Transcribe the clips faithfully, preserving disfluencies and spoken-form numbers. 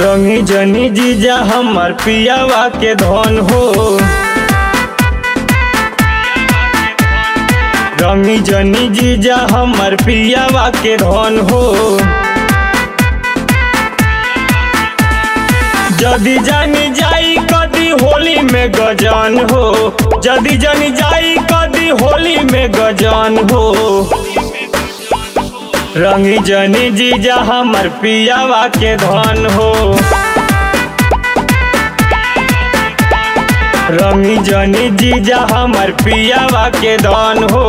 रंगी जनी जीजा हमार पियावा के धन हो। रंगी जनी जीजा हमार पियावा के धन हो। जदी जानी जाई कदी होली में गजान हो। जदी जानी जाई कदी होली में गजान हो। रंगी जनी जीजा हमार पियावा के धन हो। रंगी जनी जीजा हमार पियावा के धन हो।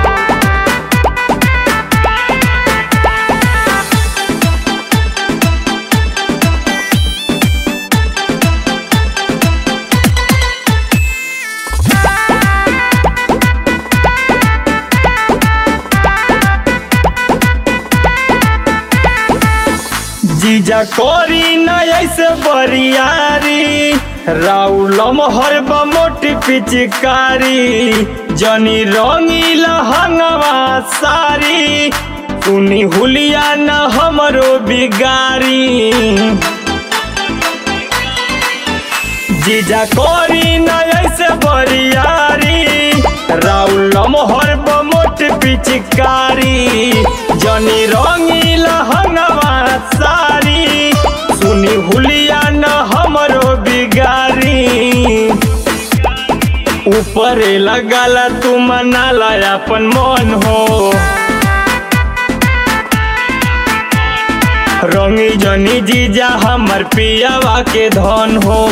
जीजा कोरी न ऐसे बरियारी राउल मोहर मोटी पिचकारी। जनी रंगी लहंगवा सारी सुनी हुलिया न हमरो बिगारी। जीजा कोरी न ऐसे बरियारी राउल मोहर मोटी पिचकारी। जनी रंगी लहंगवा सारी सुनी हुलिया न हमरो बिगारी। ऊपर लगाला तू मनाला अपन मन हो। रंगी जनी जीजा हमार पियावा के धन हो।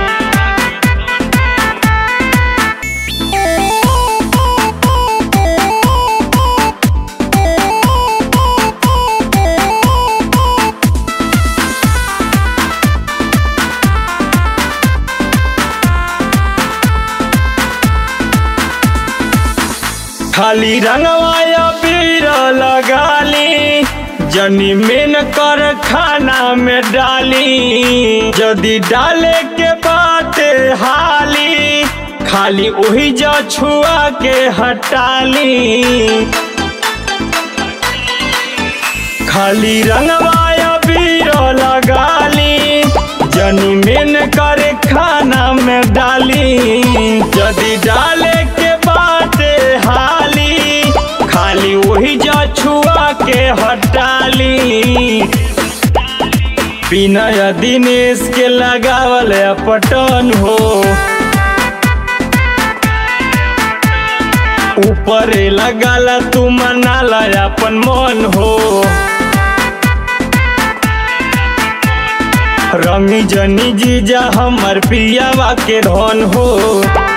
खाली रंगवाया पीर लगाली जनी मेन कर खाना में डाली। जदी डाले के बाते हाली खाली वही जा छुआ के हटाली। खाली रंगवाया पीर लगाली जनी मेन कर खाना में डाली। जदी डाले के बाते हाली खाली वही जा छुआ के हटाली। बिना दिनेश के लगावल पटन हो। ऊपर लगाला तू मनाला अपन मन हो। रंगी जनी जीजा हमार पियावा के धन हो।